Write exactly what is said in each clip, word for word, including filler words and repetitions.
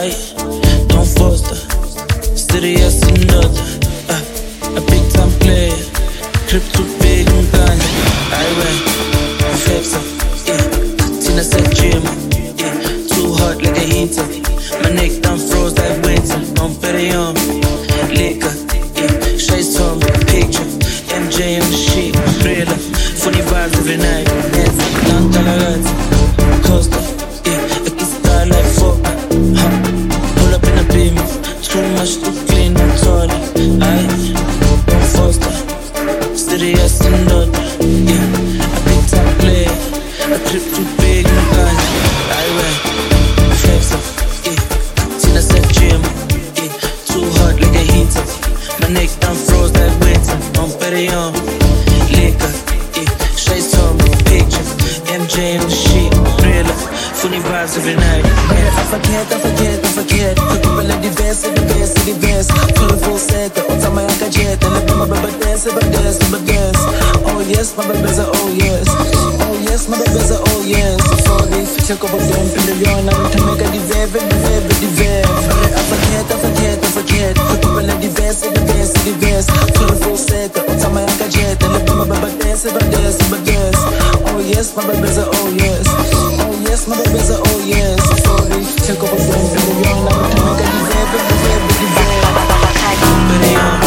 Aye, don't foster. Steady as another. Uh, a big time player. Crip too big and ganja. Aye, right. Flexa. Yeah. Tina said gym. Yeah. Too hot like a heater. My neck done froze like winter. I'm very young. Liquor. Yeah. Shades on picture. M J on the sheet. Thriller. Funny vibes every night. Heads. Down tolerance. Coaster. Yeah. I can start like fuck. Huh. Pull up in a beam. Too much to clean the toilet. Aye. Don't foster. Steady as another. Yeah. A big time player. A trip too big and ganja. Aye, right. Flex up. Yeah. Tina said gym. Yeah. Too hot like a heater. My neck done froze like winter. I'm better young. Liquor. Yeah. Shades on picture. M J on the sheet. Thriller. Funny vibes every night. I forget, I forget, I forget. Kupala diverse, diverse, diverse. Full full set, on time I can jet. And let my baby dance, baby dance, baby dance. Oh yes, my baby's a oh yes. Oh yes, my baby's a oh yes. For this, check over them, in the yarn, I'm to make a diverse, diverse, diverse. I forget, I forget, I forget. Kupala diverse, diverse, diverse. Full full set, on time I can jet. And let my baby dance, baby dance, baby dance. Oh yes, my baby's a oh yes. Oh yes, my baby's a oh yes. For this, check over them, in the yarn, I'm to make a diverse, diverse, diverse. Better young.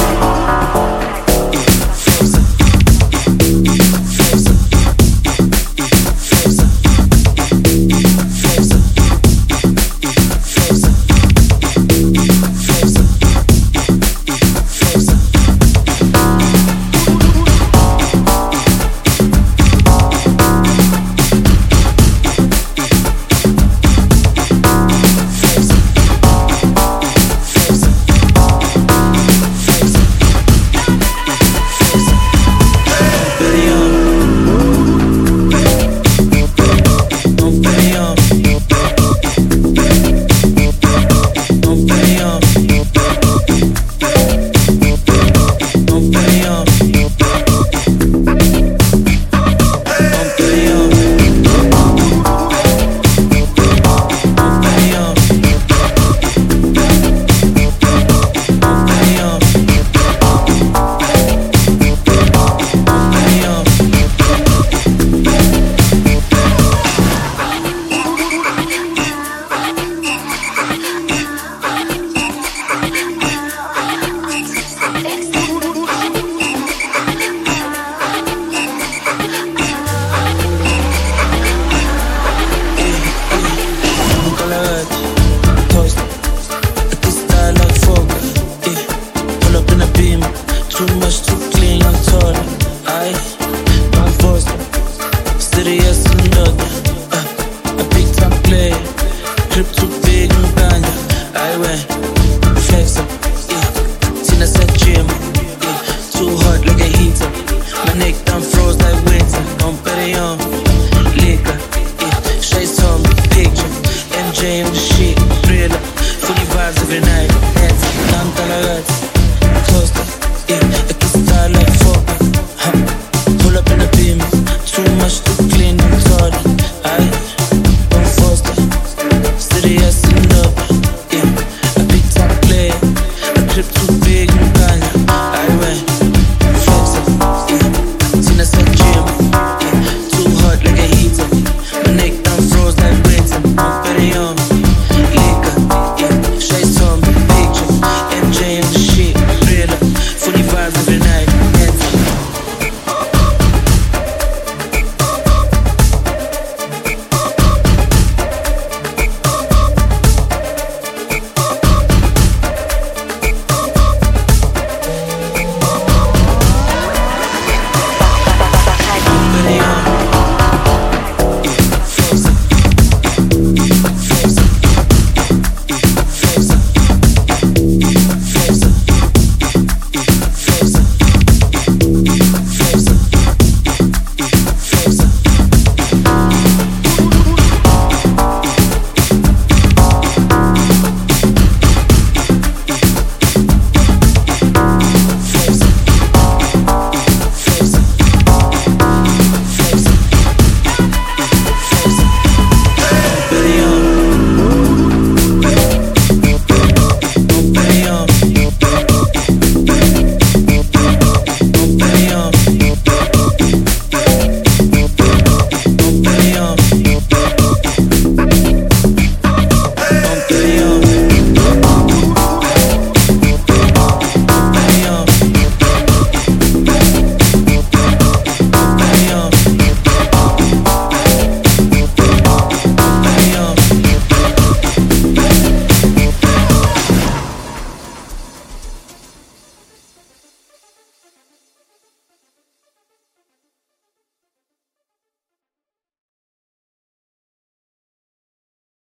Too much to clean your toilet. Aye, don't force it. Steady as another. Uh, a big time player. Trip too big and ganja. Aye, right.